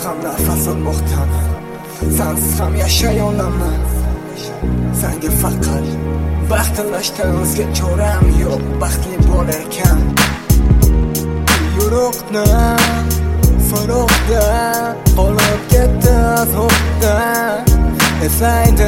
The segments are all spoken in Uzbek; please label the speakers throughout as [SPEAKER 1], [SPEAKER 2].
[SPEAKER 1] ham nafas olmoqdaman. Sensiz ham yashay olaman. Senga faqat baxt tilashdan o'zga choram yo'q. Baxtli bo'larkan yo'qda, faroqda qolib ketdi azobda. Eslaydi,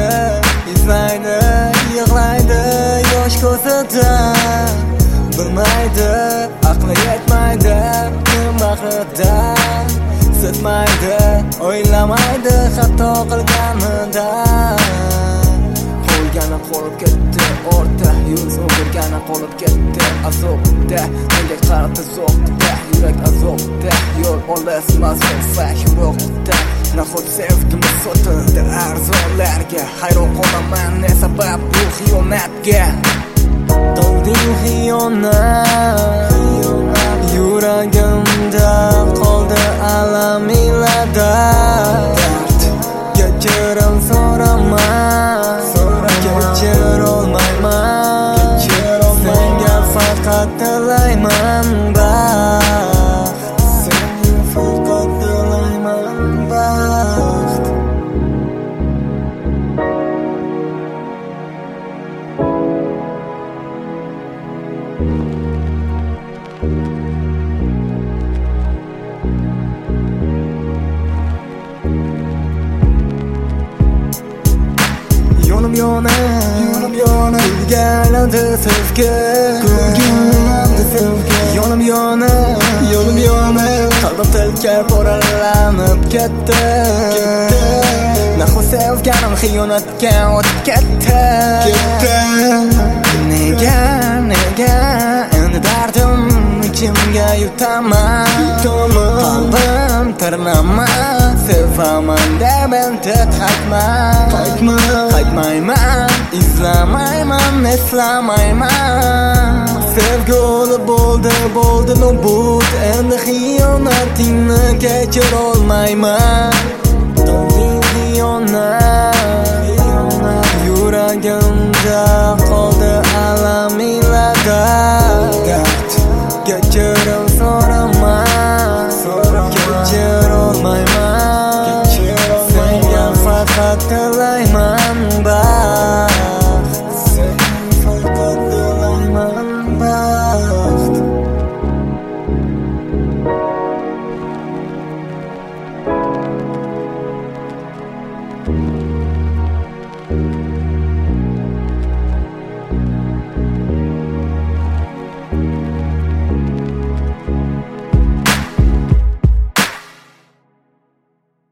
[SPEAKER 1] yig'laydi yosh ko'zida. Bilmaydi, aqli yetmaydi kim haqida. Sezmaydi, o'ylamaydi hatto qilganida. Qo'ygani qolib ketdi orta, yuz o'girgani qolib ketdi azobda. Menga qarab azobda, yurak azobda. Yo'l olis mazmun yo'qda. Nahot sevgimiz sotildi arzonlarga. Hayron qolaman ne sabab bu xiyonatga. Qilding xiyonat, yuragimda qoldi alam ilada. Dard kechirim so'raman, kechir olmayman. Senga faqat tilayman baxt, senga faqat tilayman baxt. Yo'lim yonib gulganadi sevgi, yo'lim yonib qalbim tilkab oralanib ketdi. Nahu sevganim xiyonatga o'tib ketdi. Nega endi dardim ichimga yutaman. Qalbim tirnaman, sevaman deb endi qaytmayman, izlamayman, eslamayman. Sevgi olib bo'ldi nobud, endi xiyonatingni kechir olmayman. Qilding xiyonat, yuragimda